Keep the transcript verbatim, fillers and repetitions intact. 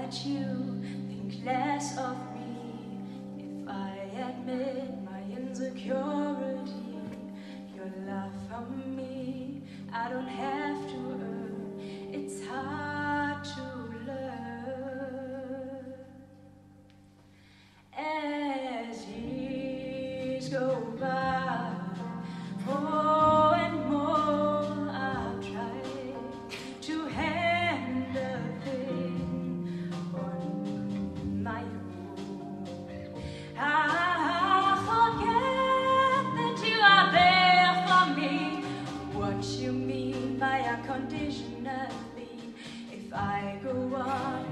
that you think less of me if I admit my insecurity. Your love from me, I don't have to earn. It's hard to learn. As years go by, more and more I've tried to handle things on my own. I forget that you are there for me. What you mean by unconditionally? If I go on